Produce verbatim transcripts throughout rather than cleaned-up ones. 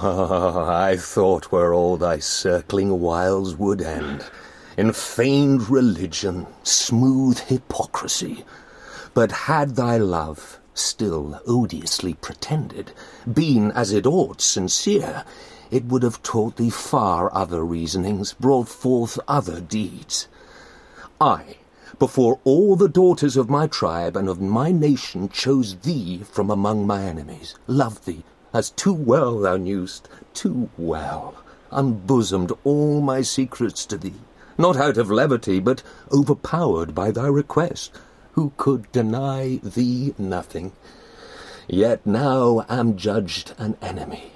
Oh, I thought where all thy circling wiles would end, in feigned religion, smooth hypocrisy. But had thy love, still odiously pretended, been as it ought sincere, it would have taught thee far other reasonings, brought forth other deeds. I, before all the daughters of my tribe and of my nation, chose thee from among my enemies, loved thee, as too well thou knew'st, too well, unbosomed all my secrets to thee, not out of levity, but overpowered by thy request, who could deny thee nothing. Yet now am judged an enemy.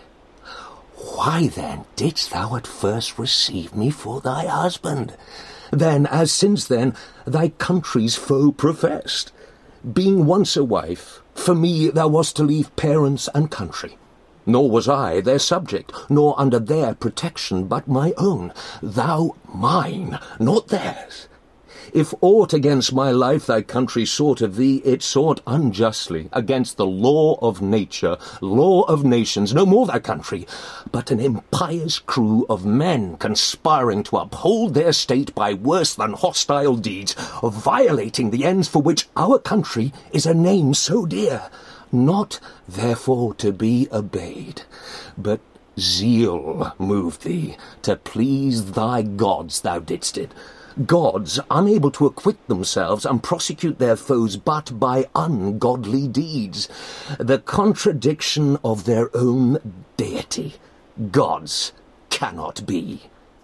Why then didst thou at first receive me for thy husband? Then, as since then, thy country's foe professed. Being once a wife, for me thou wast to leave parents and country. Nor was I their subject, nor under their protection, but my own. Thou mine, not theirs. If aught against my life thy country sought of thee, it sought unjustly, against the law of nature, law of nations, no more thy country, but an impious crew of men conspiring to uphold their state by worse than hostile deeds, of violating the ends for which our country is a name so dear, not therefore to be obeyed, but zeal moved thee, to please thy gods thou didst it. Gods unable to acquit themselves and prosecute their foes but by ungodly deeds, the contradiction of their own deity. Gods cannot be.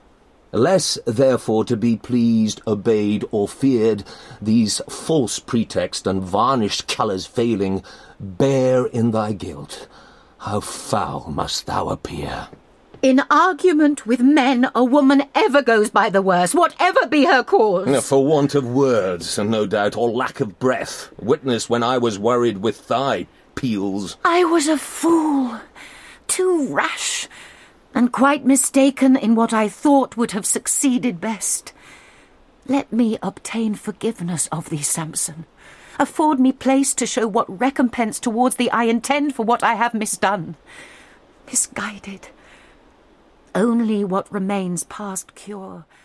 Less, therefore, to be pleased, obeyed, or feared, these false pretext and varnished colours failing, bear in thy guilt. How foul must thou appear! In argument with men, a woman ever goes by the worse, whatever be her cause. For want of words, and no doubt, or lack of breath. Witness when I was worried with thy peals. I was a fool, too rash, and quite mistaken in what I thought would have succeeded best. Let me obtain forgiveness of thee, Samson. Afford me place to show what recompense towards thee I intend for what I have misdone. Misguided. Only what remains past cure